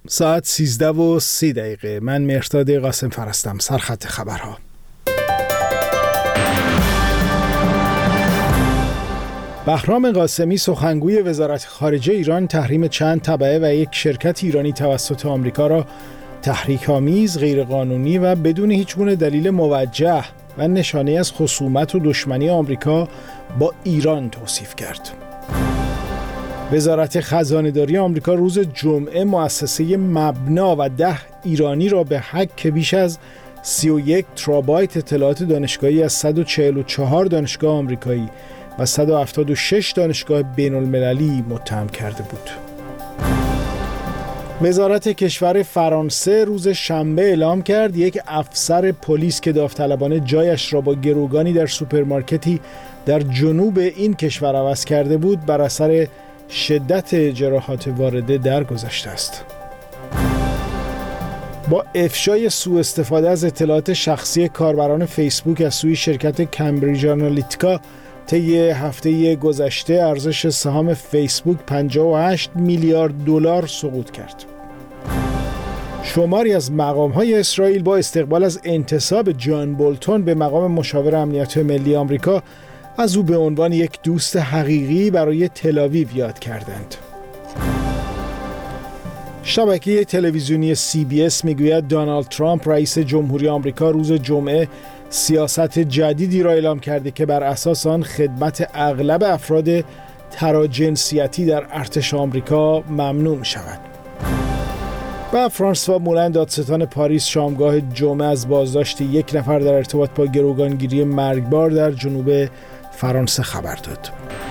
ساعت 13:30. من مهرداد قاسم فرستم. سرخط خبرها. بهرام قاسمی سخنگوی وزارت خارجه ایران تحریم چند تبعه و یک شرکت ایرانی توسط آمریکا را تحریک‌آمیز، غیرقانونی و بدون هیچگونه دلیل موجه و نشانه از خصومت و دشمنی آمریکا با ایران توصیف کرد. وزارت خزانه‌داری آمریکا روز جمعه مؤسسه مبنا و 10 ایرانی را به هک بیش از 31 ترابایت اطلاعات دانشگاهی از 144 دانشگاه آمریکایی و 176 دانشگاه بین‌المللی متهم کرده بود. وزارت کشور فرانسه روز شنبه اعلام کرد یک افسر پلیس که داوطلبانه جایش را با گروگانی در سوپرمارکتی در جنوب این کشور عوض کرده بود بر اثر شدت جراحات وارده درگذشته است. با افشای سوء استفاده از اطلاعات شخصی کاربران فیسبوک از سوی شرکت کمبریج آنالیتیکا طی هفته گذشته ارزش سهام فیسبوک 58 میلیارد دلار سقوط کرد. شماری از مقام‌های اسرائیل با استقبال از انتصاب جان بولتون به مقام مشاور امنیت ملی آمریکا از او به عنوان یک دوست حقیقی برای تل‌آویو یاد کردند. شبکه تلویزیونی CBS میگوید دونالد ترامپ رئیس جمهوری آمریکا روز جمعه سیاست جدیدی را اعلام کرده که بر اساس آن خدمت اغلب افراد تراجنسیتی در ارتش آمریکا ممنوع می شود. و فرانسوا مولن دادستان پاریس شامگاه جمعه از بازداشت یک نفر در ارتباط با گروگانگیری مرگبار در جنوب فرانسه خبر داد.